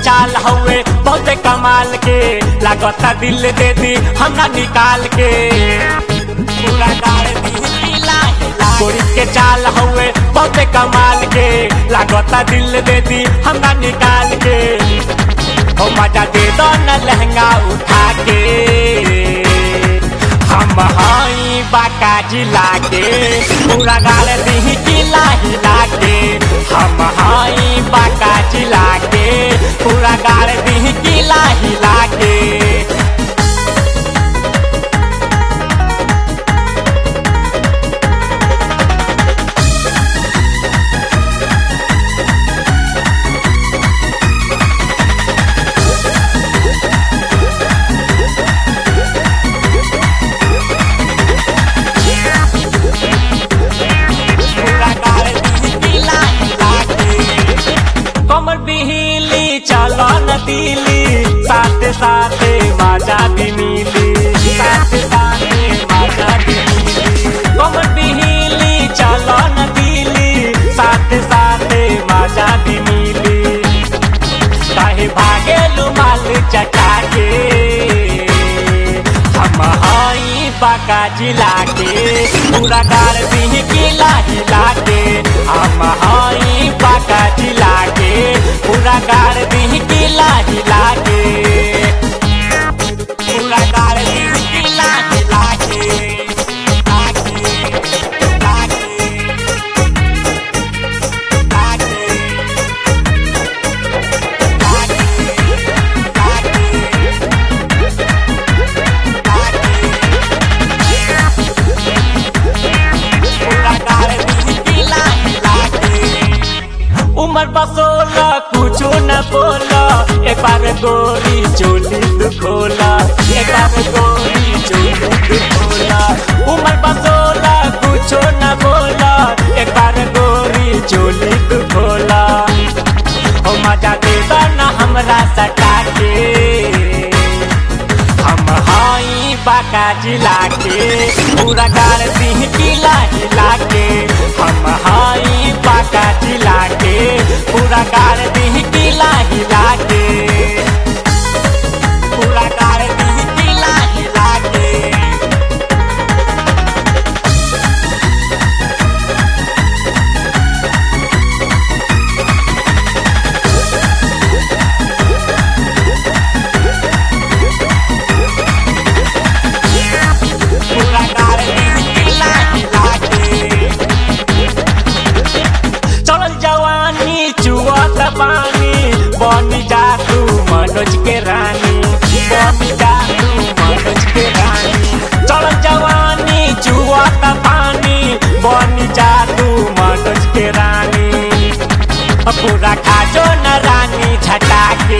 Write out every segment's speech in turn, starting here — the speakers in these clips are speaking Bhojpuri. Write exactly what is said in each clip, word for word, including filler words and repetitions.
चाल हवे बहुते कमाल के लागता दिल दे दी हमरा निकाल के पूरा डाल दी हिला हिला गोरी के चाल हवे बहुते कमाल के लागता दिल दे दी हमरा निकाल के हो मजा दे दो न लहंगा उठा के हम हाई बाका जिला के पूरा गाल दी हिला हिला के हम हाई बाका जिला के पूरा गाल दी हिला हिला के कमर बिहिली चलो न दिली साथे साथे मजा भी मिली साथे साथे मजा भी मिली कमर बिहिली चलो न दिली साथे साथे मजा भी मिली काहे भागे माल चटा के हम हाई बाका जिला के पूरा गाल दी किला हिला के हम हाई बाका जिला के पूरा गाल दी किला हिला के पूरा गाल दी किला हिला के उमर बसोला कुछो न बोला एक बार गोरी चोली तू खोला एक बार गोरी चोली तू खोला उमर बसोला कुछो न बोला एक बार गोरी चोली तू खोला हो मजा दे दो न हमरा सटा के हम हाई बाका जिला के पूरा गाल दी किला हिला के हम हाई बाका जिला के पूरा गाल दी किला हिला के पूरा गाल दी किला हिला के पूरा गाल दी किला हिला के चल जवानी चुआत पानी बनी जा तू मनोज के रानी बनी जा तू मनोज के रानी चल जवानी चुआत पानी बनी जा तू मनोज के रानी पूरा खाजो न रानी झटा के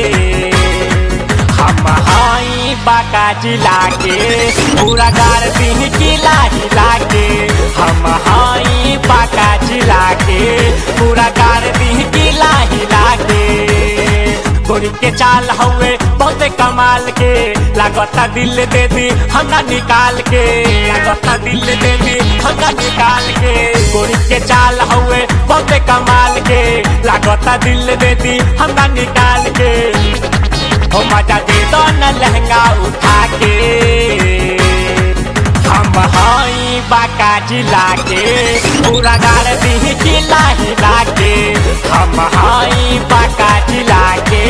हम हाई बाका जिला के पूरा गाल दी किला हिला के हम हाई बाका जिला के पूरा गाल दी किला हिला के गोरी के चाल हवे बहुते कमाल के लागता दिल दे दी हमरा निकाल के लागता दिल दे दी हमरा निकाल के गोरी के चाल हवे बहुते कमाल के लागता दिल दे दी हमरा निकाल के हो मजा दे दो न लहंगा उठा के हम हाई बाका जिला के पूरा गाल दी किला हिला के हम हाई बाका जिला के